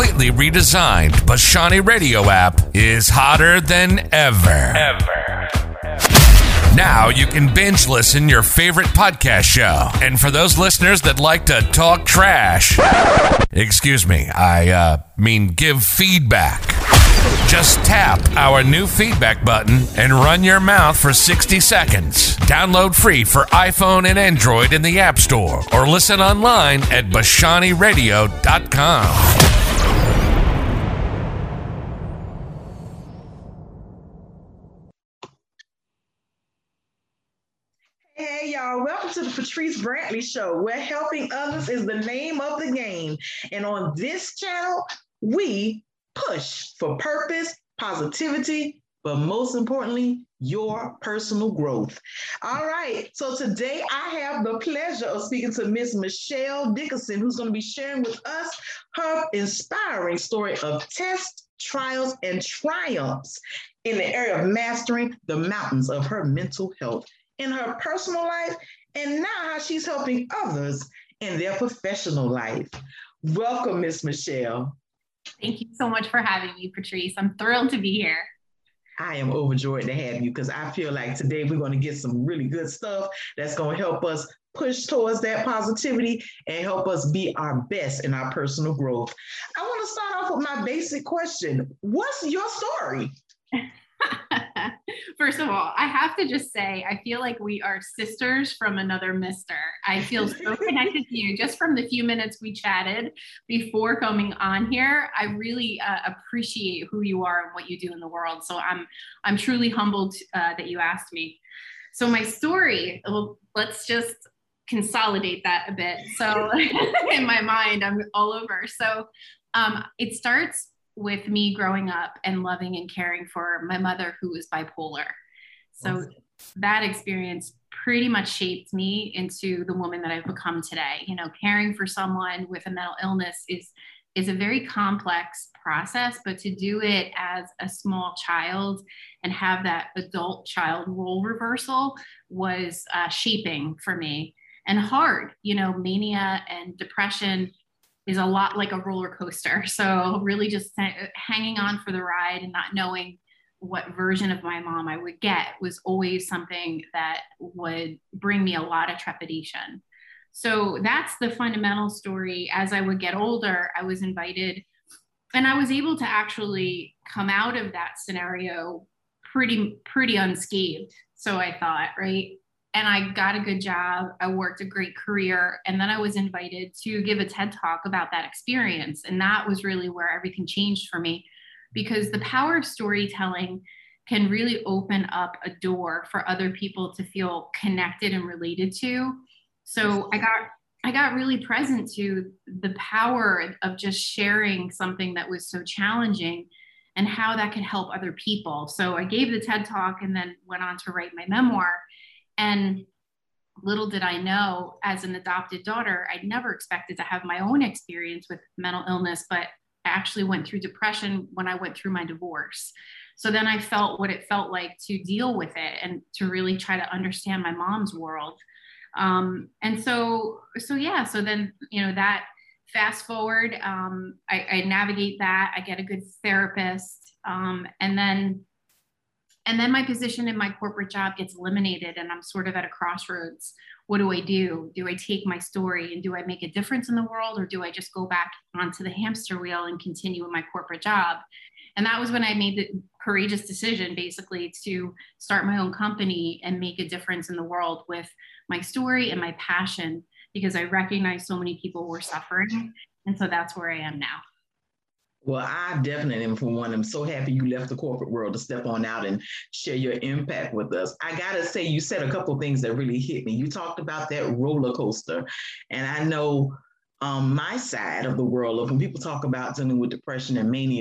completely redesigned Bashani Radio app is hotter than ever. Now you can binge listen your favorite podcast show. And for those listeners that like to talk trash, I mean give feedback. Just tap our new feedback button and run your mouth for 60 seconds. Download free for iPhone and Android in the App Store or listen online at BashaniRadio.com. Hey y'all, welcome to the Patrice Brantley Show, where helping others is the name of the game. And on this channel, we push for purpose, positivity, but most importantly, your personal growth. All right, so today I have the pleasure of speaking to Miss Michelle Dickerson, who's going to be sharing with us her inspiring story of tests, trials, and triumphs in the area of mastering the mountains of her mental health in her personal life, and now how she's helping others in their professional life. Welcome, Miss Michelle. Thank you so much for having me, Patrice. I'm thrilled to be here. I am overjoyed to have you because I feel like today we're going to get some really good stuff that's going to help us push towards that positivity and help us be our best in our personal growth. I want to start off with my basic question. What's your story? First of all, I have to just say, I feel like we are sisters from another mister. I feel so connected to you just from the few minutes we chatted before coming on here. I really appreciate who you are and what you do in the world. So I'm truly humbled that you asked me. So my story, well, let's just consolidate that a bit. So in my mind, I'm all over. So it starts with me growing up and loving and caring for my mother, who was bipolar. So that experience pretty much shaped me into the woman that I've become today. You know, caring for someone with a mental illness is a very complex process, but to do it as a small child and have that adult child role reversal was shaping for me and hard. You know, mania and depression is a lot like a roller coaster. So really just hanging on for the ride and not knowing what version of my mom I would get was always something that would bring me a lot of trepidation. So that's the fundamental story. As I would get older, I was invited and I was able to actually come out of that scenario pretty unscathed. So I thought, right? And I got a good job. I worked a great career. And then I was invited to give a TED Talk about that experience. And that was really where everything changed for me, because the power of storytelling can really open up a door for other people to feel connected and related to. So I got really present to the power of just sharing something that was so challenging and how that could help other people. So I gave the TED Talk and then went on to write my memoir. And little did I know, as an adopted daughter, I'd never expected to have my own experience with mental illness, but I actually went through depression when I went through my divorce. So then I felt what it felt like to deal with it and to really try to understand my mom's world. And so then, you know, that fast forward, I navigate that, I get a good therapist, and then my position in my corporate job gets eliminated and I'm sort of at a crossroads. What do I do? Do I take my story and do I make a difference in the world, or do I just go back onto the hamster wheel and continue with my corporate job? And that was when I made the courageous decision, basically, to start my own company and make a difference in the world with my story and my passion, because I recognized so many people were suffering. And so that's where I am now. Well, I definitely am, for one, I'm so happy you left the corporate world to step on out and share your impact with us. I got to say, you said a couple of things that really hit me. You talked about that roller coaster. And I know my side of the world, of when people talk about dealing with depression and mania,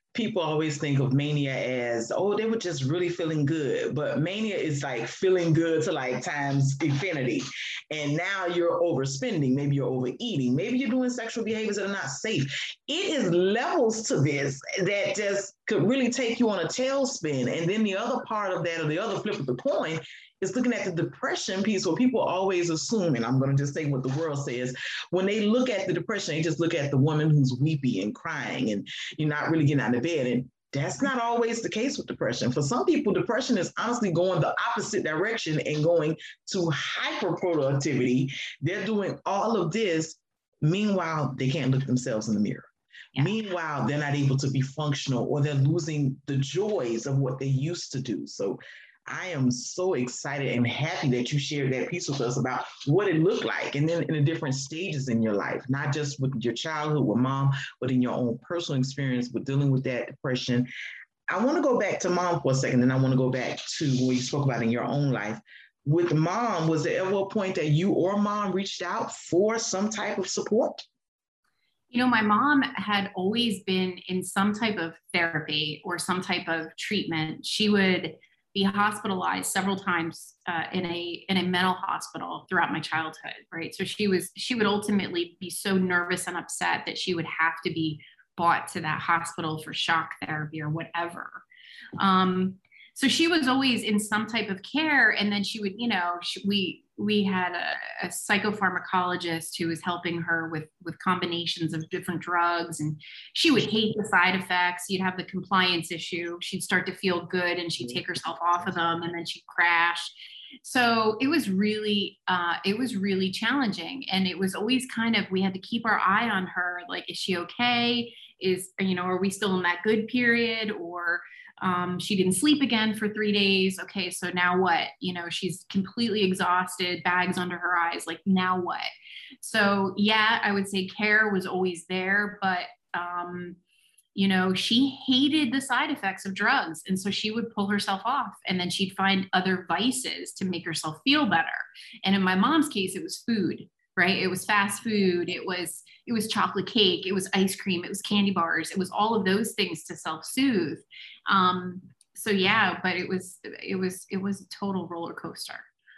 people always think of mania as, oh, they were just really feeling good. But mania is like feeling good to like times infinity. And now you're overspending. Maybe you're overeating. Maybe you're doing sexual behaviors that are not safe. It is levels to this that just could really take you on a tailspin. And then the other part of that, or the other flip of the coin, is looking at the depression piece where people always assume, and I'm going to just say what the world says, when they look at the depression, they just look at the woman who's weepy and crying and you're not really getting out of bed. And that's not always the case with depression. For some people, depression is honestly going the opposite direction and going to hyperproductivity. They're doing all of this. Meanwhile, they can't look themselves in the mirror. Yeah. Meanwhile, they're not able to be functional, or they're losing the joys of what they used to do. So I am so excited and happy that you shared that piece with us about what it looked like, and then in the different stages in your life, not just with your childhood with mom, but in your own personal experience with dealing with that depression. I want to go back to mom for a second, and I want to go back to what you spoke about in your own life. With mom, was there ever a point that you or mom reached out for some type of support? You know, my mom had always been in some type of therapy or some type of treatment. She would be hospitalized several times in a mental hospital throughout my childhood, right? So she would ultimately be so nervous and upset that she would have to be brought to that hospital for shock therapy or whatever. So she was always in some type of care, and then she would, you know, we had a psychopharmacologist who was helping her with combinations of different drugs, and she would hate the side effects. You'd have the compliance issue. She'd start to feel good and she'd take herself off of them, and then she'd crash. So it was really challenging. And it was always kind of, we had to keep our eye on her. Like, is she okay? Are we still in that good period? Or she didn't sleep again for 3 days. Okay, so now what? You know, she's completely exhausted, bags under her eyes. Like, now what? So yeah, I would say care was always there, but she hated the side effects of drugs. And so she would pull herself off, and then she'd find other vices to make herself feel better. And in my mom's case, it was food, right? It was fast food. It was chocolate cake. It was ice cream. It was candy bars. It was all of those things to self-soothe. So yeah, but it was a total roller coaster.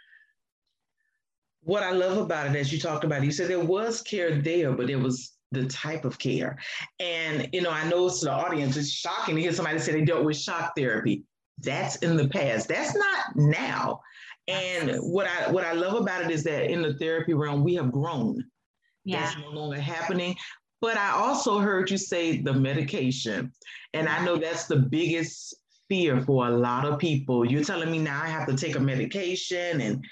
What I love about it, as you talked about, you said there was care there, but it was the type of care. And, I know to the audience, it's shocking to hear somebody say they dealt with shock therapy. That's in the past. That's not now. And what I love about it is that in the therapy realm, we have grown. Yeah. That's no longer happening. But I also heard you say the medication. And I know that's the biggest fear for a lot of people. You're telling me now I have to take a medication, and,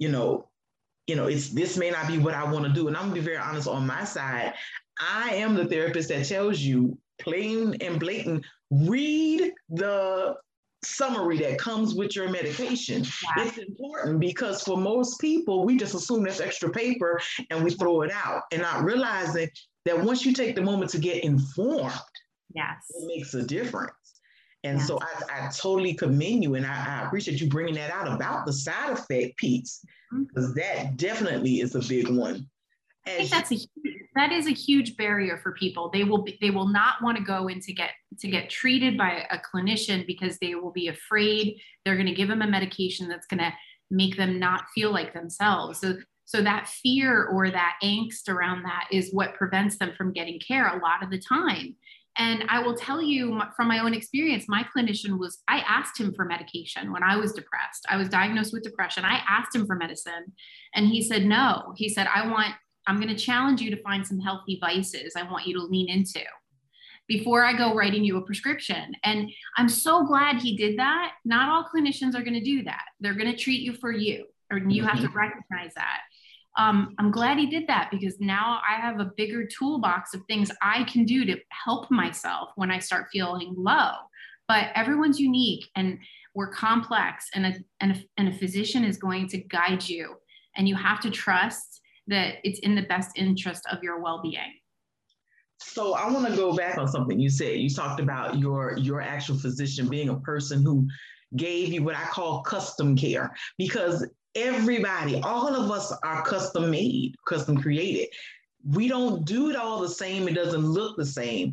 this may not be what I want to do. And I'm gonna be very honest on my side. I am the therapist that tells you plain and blatant, read the summary that comes with your medication. Yeah. It's important because for most people, we just assume that's extra paper and we throw it out, and not realizing that once you take the moment to get informed, yes, it makes a difference. And yes. So I totally commend you, and I appreciate you bringing that out about the side effect piece, because that definitely is a big one. I think that is a huge barrier for people. They will not want to go in to get treated by a clinician because they will be afraid they're going to give them a medication that's going to make them not feel like themselves. So that fear or that angst around that is what prevents them from getting care a lot of the time. And I will tell you from my own experience, my clinician I asked him for medication when I was depressed. I was diagnosed with depression. I asked him for medicine, and he said, no. He said, I'm going to challenge you to find some healthy vices I want you to lean into before I go writing you a prescription. And I'm so glad he did that. Not all clinicians are going to do that. They're going to treat you for you, or you have to recognize that. I'm glad he did that, because now I have a bigger toolbox of things I can do to help myself when I start feeling low. But everyone's unique, and we're complex, and a physician is going to guide you, and you have to trust that it's in the best interest of your well-being. So I want to go back on something you said. You talked about your actual physician being a person who gave you what I call custom care, because everybody, all of us are custom made, custom created. We don't do it all the same. It doesn't look the same.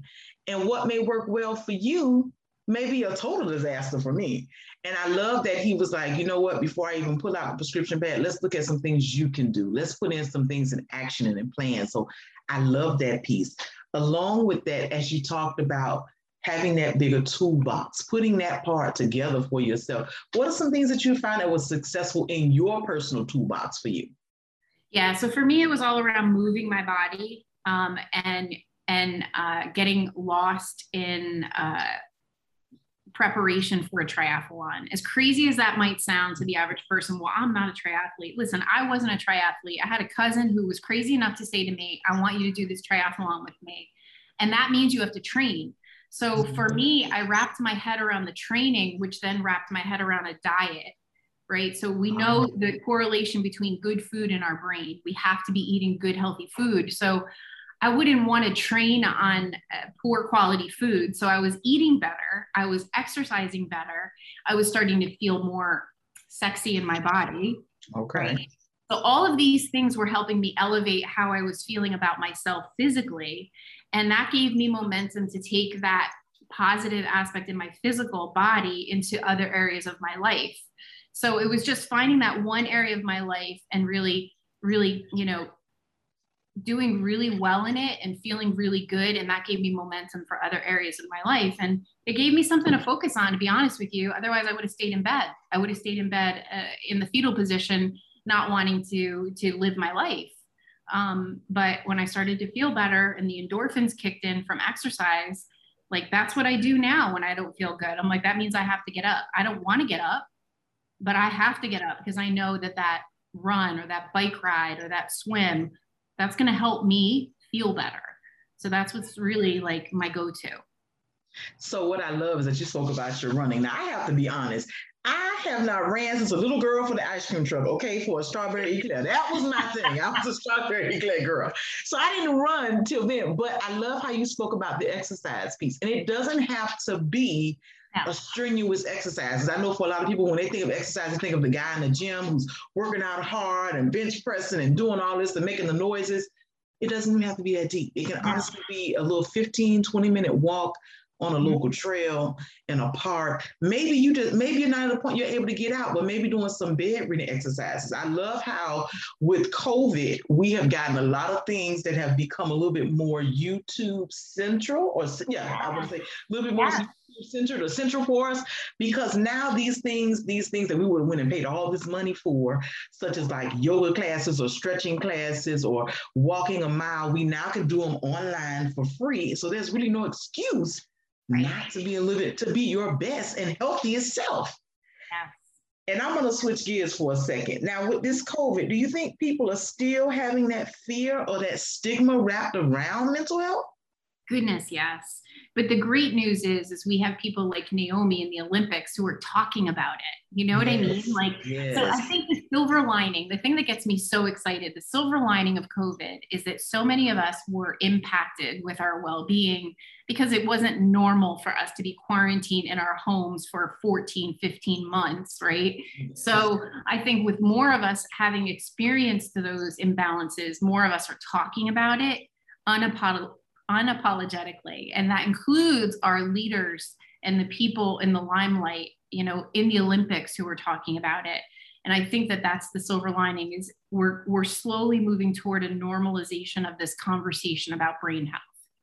And what may work well for you may be a total disaster for me. And I love that he was like, you know what, before I even pull out the prescription pad, let's look at some things you can do. Let's put in some things in action and in plan. So I love that piece. Along with that, as you talked about having that bigger toolbox, putting that part together for yourself, what are some things that you find that was successful in your personal toolbox for you? Yeah, so for me, it was all around moving my body and getting lost in preparation for a triathlon. As crazy as that might sound to the average person, well, I'm not a triathlete. Listen, I wasn't a triathlete. I had a cousin who was crazy enough to say to me, I want you to do this triathlon with me. And that means you have to train. So for me, I wrapped my head around the training, which then wrapped my head around a diet, right? So we know the correlation between good food and our brain. We have to be eating good, healthy food. So I wouldn't want to train on poor quality food. So I was eating better. I was exercising better. I was starting to feel more sexy in my body. Okay. Right? So all of these things were helping me elevate how I was feeling about myself physically. And that gave me momentum to take that positive aspect in my physical body into other areas of my life. So it was just finding that one area of my life and really, doing really well in it and feeling really good. And that gave me momentum for other areas of my life. And it gave me something to focus on, to be honest with you. Otherwise, I would have stayed in bed. I would have stayed in bed in the fetal position, not wanting to live my life. But when I started to feel better and the endorphins kicked in from exercise, like that's what I do now when I don't feel good. I'm like, that means I have to get up. I don't want to get up, but I have to get up because I know that run or that bike ride or that swim, that's going to help me feel better. So that's what's really like my go-to. So what I love is that you spoke about your running. Now I have to be honest. I have not ran since a little girl for the ice cream truck, okay, for a strawberry eclair. That was my thing. I was a strawberry eclair girl. So I didn't run till then, but I love how you spoke about the exercise piece. And it doesn't have to be a strenuous exercise. I know for a lot of people, when they think of exercise, they think of the guy in the gym who's working out hard and bench pressing and doing all this and making the noises. It doesn't even have to be that deep. It can honestly be a little 15, 20-minute walk on a local trail in a park. Maybe you're not at a point you're able to get out, but maybe doing some bedridden exercises. I love how with COVID, we have gotten a lot of things that have become a little bit more YouTube central, or I would say a little bit more YouTube centered or central for us, because now these things that we would have went and paid all this money for, such as like yoga classes or stretching classes or walking a mile, we now can do them online for free. So there's really no excuse not to be to be your best and healthiest self. Yes. And I'm going to switch gears for a second. Now, with this COVID, do you think people are still having that fear or that stigma wrapped around mental health? Goodness, yes. But the great news is we have people like Naomi in the Olympics who are talking about it. You know what I mean? So I think the silver lining, the thing that gets me so excited, the silver lining of COVID is that so many of us were impacted with our well-being because it wasn't normal for us to be quarantined in our homes for 14, 15 months, right? So I think with more of us having experienced those imbalances, more of us are talking about it unapologetically. And that includes our leaders and the people in the limelight, in the Olympics who are talking about it. And I think that that's the silver lining is we're slowly moving toward a normalization of this conversation about brain health.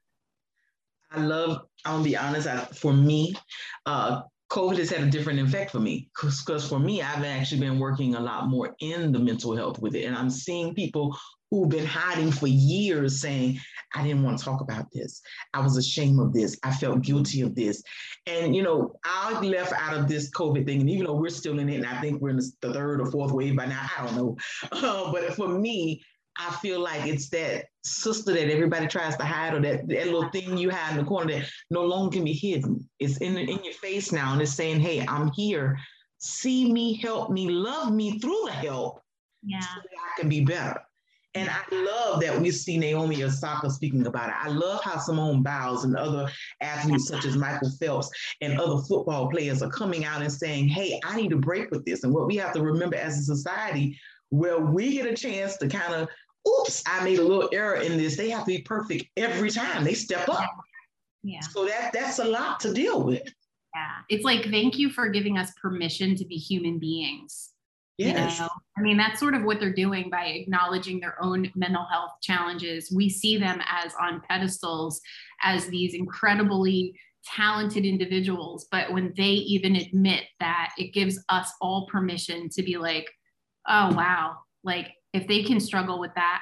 I'll be honest, for me, COVID has had a different effect for me because for me, I've actually been working a lot more in the mental health with it. And I'm seeing people who've been hiding for years saying, I didn't want to talk about this. I was ashamed of this. I felt guilty of this. And, I left out of this COVID thing. And even though we're still in it, and I think we're in the third or fourth wave by now, I don't know. But for me, I feel like it's that sister that everybody tries to hide, or that little thing you hide in the corner that no longer can be hidden. It's in your face now, and it's saying, hey, I'm here. See me, help me, love me through the help so that I can be better. And I love that we see Naomi Osaka speaking about it. I love how Simone Biles and other athletes such as Michael Phelps and other football players are coming out and saying, hey, I need to break with this. And what we have to remember as a society, where we get a chance to kind of, oops, I made a little error in this. They have to be perfect every time they step up. Yeah. So that's a lot to deal with. Yeah. It's like, thank you for giving us permission to be human beings. Yes. You know, I mean, that's sort of what they're doing by acknowledging their own mental health challenges. We see them as on pedestals as these incredibly talented individuals. But when they even admit that, it gives us all permission to be like, oh, wow. Like if they can struggle with that,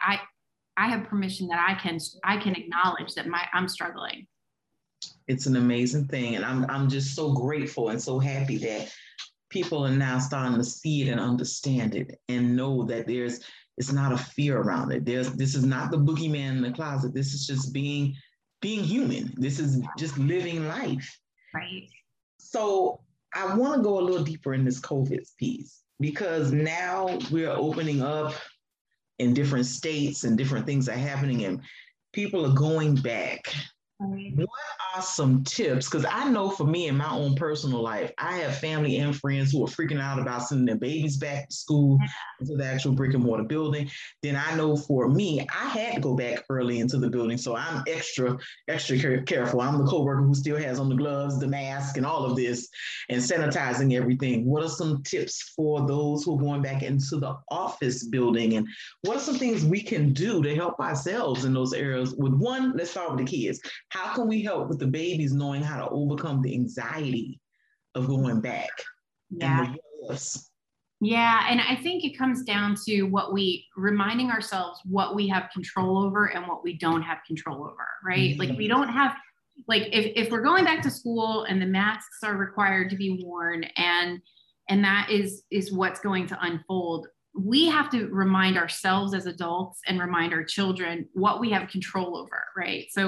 I have permission that I can acknowledge that I'm struggling. It's an amazing thing. And I'm just so grateful and so happy that people are now starting to see it and understand it and know that it's not a fear around it. This is not the boogeyman in the closet. This is just being human. This is just living life. Right. So I want to go a little deeper in this COVID piece, because now we're opening up in different states and different things are happening and people are going back. Right. What are some tips? Because I know for me in my own personal life, I have family and friends who are freaking out about sending their babies back to school, into the actual brick and mortar building. Then I know for me, I had to go back early into the building. So I'm extra careful. I'm the coworker who still has on the gloves, the mask, and all of this, and sanitizing everything. What are some tips for those who are going back into the office building? And what are some things we can do to help ourselves in those areas? With one, let's start with the kids. How can we help with the babies knowing how to overcome the anxiety of going back? Yeah. And the yes. Yeah. And I think it comes down to reminding ourselves what we have control over and what we don't have control over, right? Mm-hmm. Like we don't have, like if we're going back to school and the masks are required to be worn and that is what's going to unfold, we have to remind ourselves as adults and remind our children what we have control over, right? So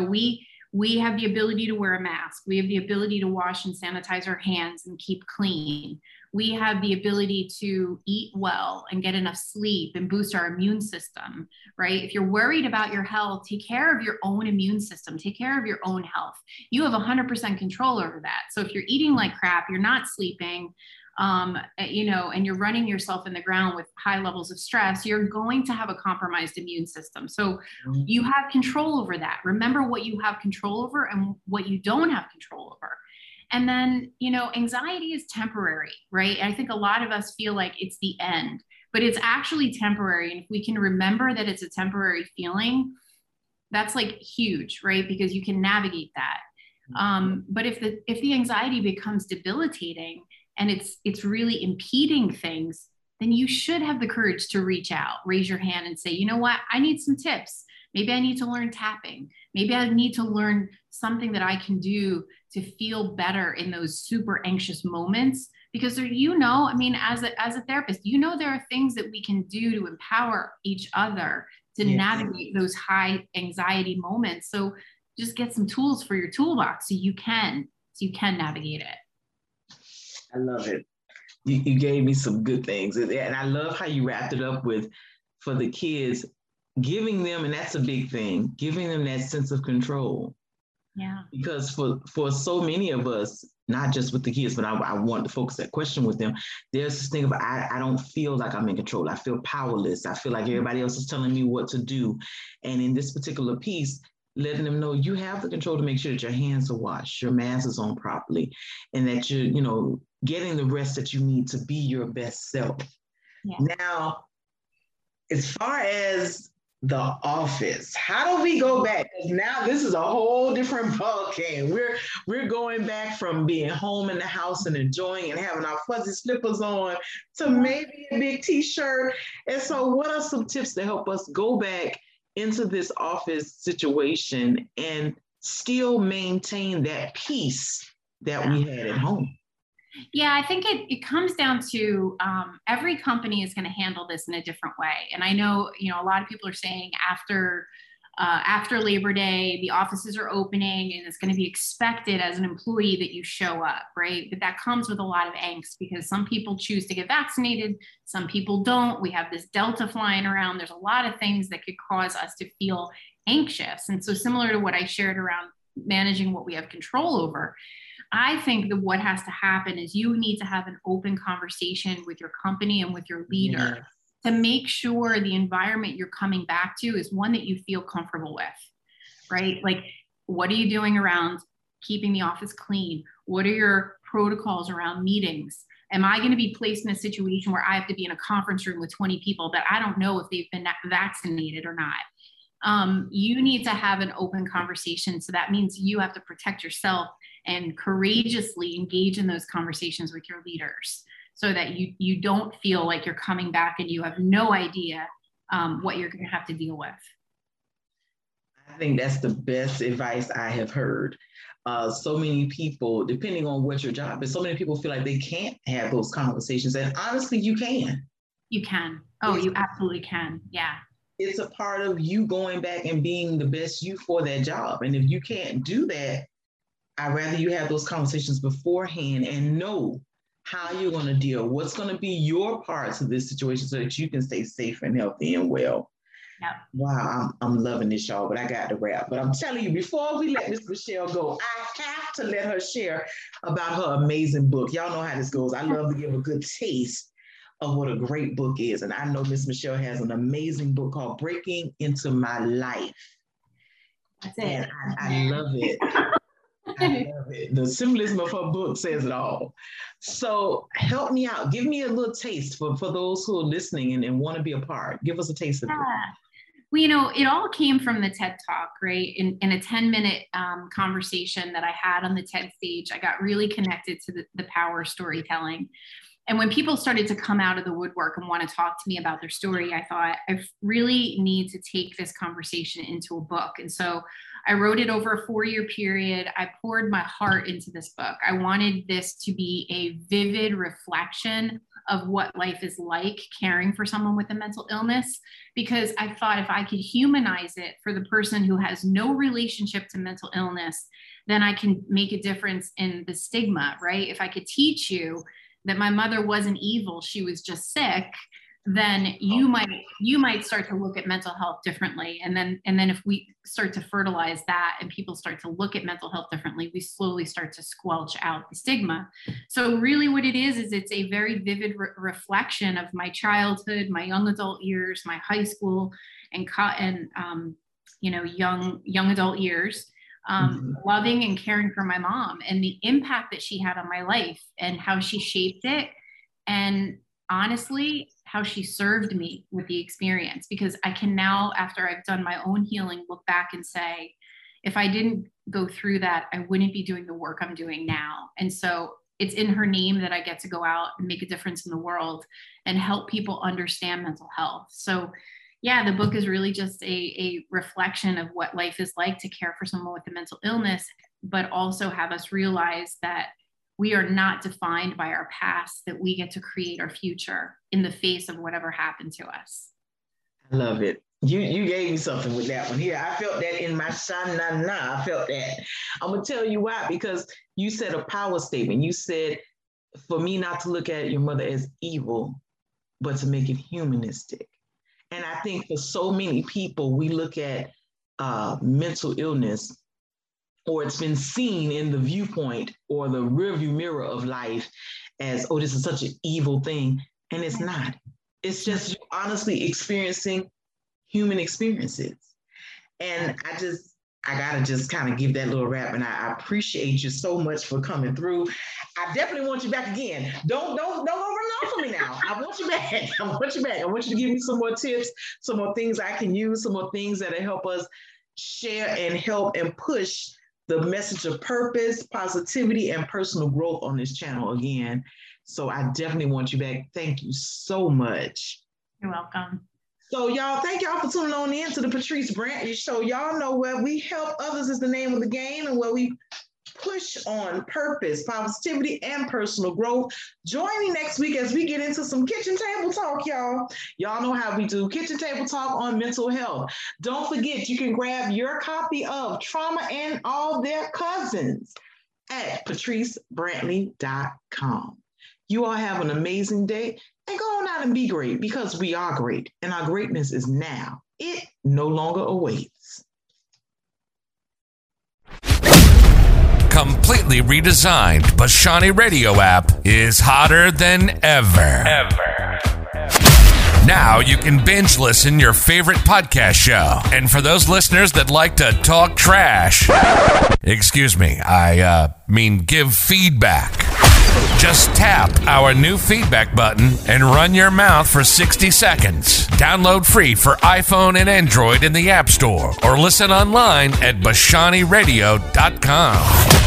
we have the ability to wear a mask. We have the ability to wash and sanitize our hands and keep clean. We have the ability to eat well and get enough sleep and boost our immune system, right? If you're worried about your health, take care of your own immune system, take care of your own health. You have 100% control over that. So if you're eating like crap, you're not sleeping, and you're running yourself in the ground with high levels of stress, you're going to have a compromised immune system. So you have control over that. Remember what you have control over and what you don't have control over. And then, anxiety is temporary, right? I think a lot of us feel like it's the end, but it's actually temporary. And if we can remember that it's a temporary feeling, that's like huge, right? Because you can navigate that. But if the anxiety becomes debilitating, and it's really impeding things, then you should have the courage to reach out, raise your hand and say, you know what, I need some tips. Maybe I need to learn tapping. Maybe I need to learn something that I can do to feel better in those super anxious moments. Because as a therapist, there are things that we can do to empower each other to navigate those high anxiety moments. So just get some tools for your toolbox so you can navigate it. I love it. You gave me some good things. And I love how you wrapped it up with, for the kids, giving them, and that's a big thing, giving them that sense of control. Yeah. Because for so many of us, not just with the kids, but I want to focus that question with them. There's this thing of, I don't feel like I'm in control. I feel powerless. I feel like everybody else is telling me what to do. And in this particular piece, letting them know you have the control to make sure that your hands are washed, your mask is on properly, and that you're, getting the rest that you need to be your best self. Yeah. Now, as far as the office, how do we go back? Because now this is a whole different ballgame. We're going back from being home in the house and enjoying and having our fuzzy slippers on to maybe a big t-shirt. And so what are some tips to help us go back into this office situation and still maintain that peace that we had at home? Yeah, I think it comes down to every company is going to handle this in a different way. And I know, a lot of people are saying after Labor Day, the offices are opening and it's going to be expected as an employee that you show up, right? But that comes with a lot of angst because some people choose to get vaccinated, some people don't. We have this Delta flying around. There's a lot of things that could cause us to feel anxious. And so similar to what I shared around managing what we have control over, I think that what has to happen is you need to have an open conversation with your company and with your leader to make sure the environment you're coming back to is one that you feel comfortable with, right? Like, what are you doing around keeping the office clean? What are your protocols around meetings? Am I going to be placed in a situation where I have to be in a conference room with 20 people that I don't know if they've been vaccinated or not? You need to have an open conversation. So that means you have to protect yourself and courageously engage in those conversations with your leaders so that you don't feel like you're coming back and you have no idea what you're going to have to deal with. I think that's the best advice I have heard. So many people, depending on what your job is, so many people feel like they can't have those conversations. And honestly, you can. You can. Oh, you absolutely can. Yeah. It's a part of you going back and being the best you for that job. And if you can't do that, I'd rather you have those conversations beforehand and know how you're going to deal, what's going to be your part to this situation so that you can stay safe and healthy and well. Yep. Wow, I'm loving this, y'all, but I got to wrap. But I'm telling you, before we let Miss Michelle go, I have to let her share about her amazing book. Y'all know how this goes. I love to give a good taste of what a great book is. And I know Miss Michelle has an amazing book called Breaking Into My Life. That's it. And I love it. I love it. The symbolism of her book says it all. So help me out. Give me a little taste for those who are listening and want to be a part. Give us a taste of it. Well, you know, it all came from the TED Talk, right? In a 10-minute conversation that I had on the TED stage, I got really connected to the power of storytelling. And when people started to come out of the woodwork and want to talk to me about their story, I thought, I really need to take this conversation into a book. And so I wrote it over a 4-year period. I poured my heart into this book. I wanted this to be a vivid reflection of what life is like caring for someone with a mental illness, because I thought if I could humanize it for the person who has no relationship to mental illness, then I can make a difference in the stigma, right? If I could teach you that my mother wasn't evil, she was just sick, then you might start to look at mental health differently. And then if we start to fertilize that and people start to look at mental health differently, we slowly start to squelch out the stigma. So really what it is it's a very vivid reflection of my childhood, my young adult years, my high school and young adult years. Loving and caring for my mom and the impact that she had on my life and how she shaped it. And honestly, how she served me with the experience, because I can now, after I've done my own healing, look back and say, if I didn't go through that, I wouldn't be doing the work I'm doing now. And so it's in her name that I get to go out and make a difference in the world and help people understand mental health. So yeah, the book is really just a reflection of what life is like to care for someone with a mental illness, but also have us realize that we are not defined by our past, that we get to create our future in the face of whatever happened to us. I love it. You gave me something with that one here. I felt that in my sha-na-na. I felt that. I'm going to tell you why, because you said a power statement. You said, for me not to look at your mother as evil, but to make it humanistic. And I think for so many people, we look at mental illness, or it's been seen in the viewpoint or the rearview mirror of life as, oh, this is such an evil thing. And it's not. It's just you honestly experiencing human experiences. And I got to just kind of give that little wrap. And I appreciate you so much for coming through. I definitely want you back again. Don't go run off for me now. I want you back. I want you to give me some more tips, some more things I can use, some more things that'll help us share and help and push the message of purpose, positivity, and personal growth on this channel again. So I definitely want you back. Thank you so much. You're welcome. So y'all, thank y'all for tuning on in to the Patrice Brantley Show. Y'all know where we help others is the name of the game, and where we push on purpose, positivity, and personal growth. Join me next week as we get into some kitchen table talk, y'all. Y'all know how we do kitchen table talk on mental health. Don't forget, you can grab your copy of Trauma and All Their Cousins at patricebrantley.com. You all have an amazing day, and go on out and be great, because we are great, and our greatness is now. It no longer awaits. Completely redesigned Bashani Radio app is hotter than ever. Now you can binge listen your favorite podcast show. And for those listeners that like to talk trash, excuse me, I mean give feedback. Just tap our new feedback button and run your mouth for 60 seconds. Download free for iPhone and Android in the App Store or listen online at BashaniRadio.com.